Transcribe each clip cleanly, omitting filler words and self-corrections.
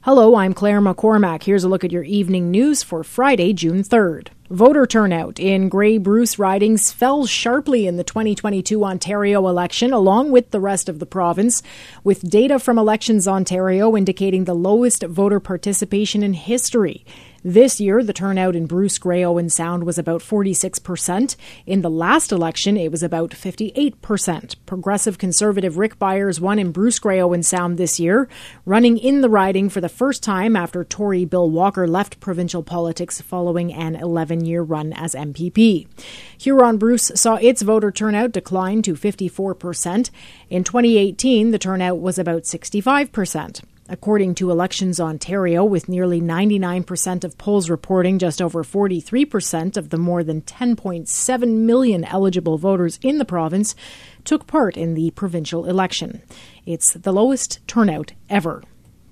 Hello, I'm Claire McCormack. Here's a look at your evening news for Friday, June 3rd. Voter turnout in Grey Bruce ridings fell sharply in the 2022 Ontario election, along with the rest of the province, with data from Elections Ontario indicating the lowest voter participation in history. This year, the turnout in Bruce, Grey, Owen Sound was about 46%. In the last election, it was about 58%. Progressive Conservative Rick Byers won in Bruce, Grey, Owen Sound this year, running in the riding for the first time after Tory Bill Walker left provincial politics following an 11-year run as MPP. Huron-Bruce saw its voter turnout decline to 54%. In 2018, the turnout was about 65%. According to Elections Ontario, with nearly 99% of polls reporting just over 43% of the more than 10.7 million eligible voters in the province took part in the provincial election. It's the lowest turnout ever.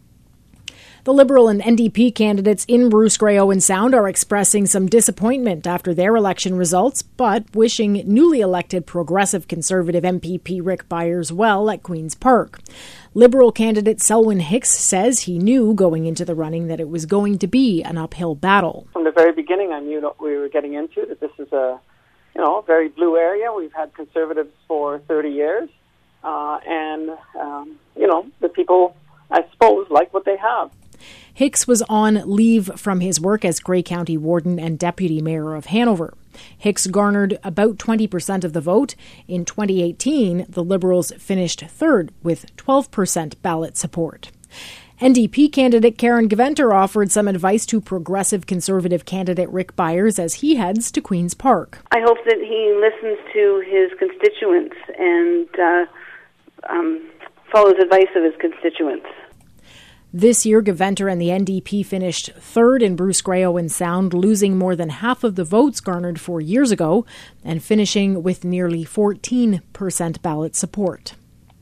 The Liberal and NDP candidates in Bruce, Grey, Owen Sound are expressing some disappointment after their election results, but wishing newly elected Progressive Conservative MPP Rick Byers well at Queen's Park. Liberal candidate Selwyn Hicks says he knew going into the running that it was going to be an uphill battle. From the very beginning, I knew what we were getting into, that this is a very blue area. We've had Conservatives for 30 years, and the people, I suppose, like what they have. Hicks was on leave from his work as Grey County Warden and Deputy Mayor of Hanover. Hicks garnered about 20% of the vote. In 2018, the Liberals finished third with 12% ballot support. NDP candidate Karen Gventer offered some advice to Progressive Conservative candidate Rick Byers as he heads to Queen's Park. I hope that he listens to his constituents and follows advice of his constituents. This year, Gventer and the NDP finished third in Bruce, Grey, Owen Sound, losing more than half of the votes garnered 4 years ago and finishing with nearly 14% ballot support.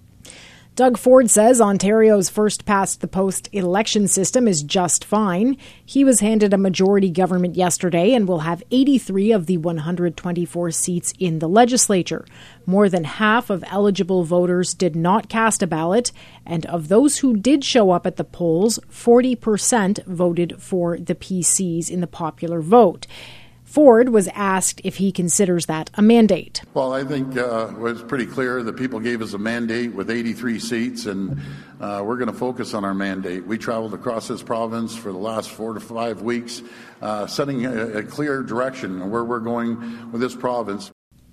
Doug Ford says Ontario's first-past-the-post election system is just fine. He was handed a majority government yesterday and will have 83 of the 124 seats in the legislature. More than half of eligible voters did not cast a ballot, and of those who did show up at the polls, 40% voted for the PCs in the popular vote. Ford was asked if he considers that a mandate. Well, I think it was pretty clear that people gave us a mandate with 83 seats, and we're going to focus on our mandate. We traveled across this province for the last 4 to 5 weeks, setting a clear direction where we're going with this province.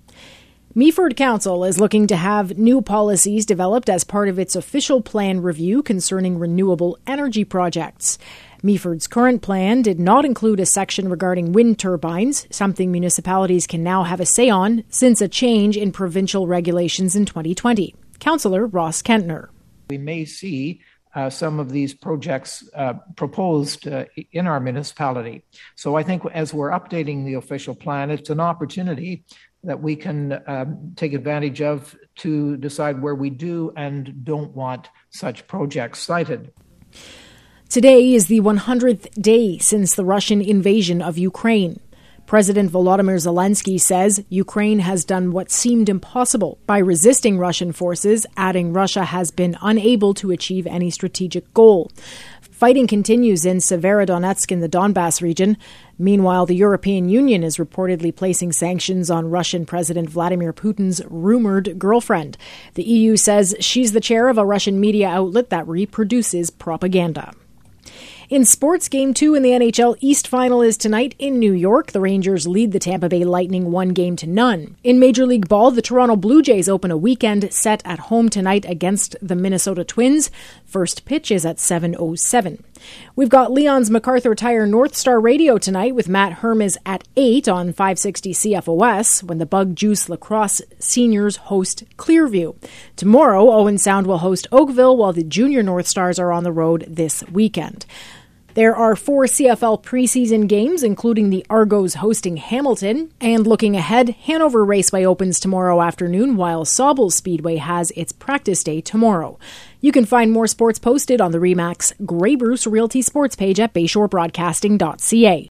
Meaford Council is looking to have new policies developed as part of its official plan review concerning renewable energy projects. Meaford's current plan did not include a section regarding wind turbines, something municipalities can now have a say on since a change in provincial regulations in 2020. Councillor Ross Kentner. We may see some of these projects proposed in our municipality. So I think as we're updating the official plan, it's an opportunity that we can take advantage of to decide where we do and don't want such projects cited. Today is the 100th day since the Russian invasion of Ukraine. President Volodymyr Zelensky says Ukraine has done what seemed impossible by resisting Russian forces, adding Russia has been unable to achieve any strategic goal. Fighting continues in Severodonetsk in the Donbass region. Meanwhile, the European Union is reportedly placing sanctions on Russian President Vladimir Putin's rumored girlfriend. The EU says she's the chair of a Russian media outlet that reproduces propaganda. In sports, Game 2 in the NHL East Final is tonight in New York. The Rangers lead the Tampa Bay Lightning 1-0. In Major League Ball, the Toronto Blue Jays open a weekend set at home tonight against the Minnesota Twins. First pitch is at 7:07. We've got Leon's MacArthur Tire North Star Radio tonight with Matt Hermes at 8 on 560 CFOS when the Bug Juice Lacrosse Seniors host Clearview. Tomorrow, Owen Sound will host Oakville while the Junior North Stars are on the road this weekend. There are 4 CFL preseason games, including the Argos hosting Hamilton. And looking ahead, Hanover Raceway opens tomorrow afternoon, while Sauble Speedway has its practice day tomorrow. You can find more sports posted on the RE/MAX Grey Bruce Realty Sports page at bayshorebroadcasting.ca.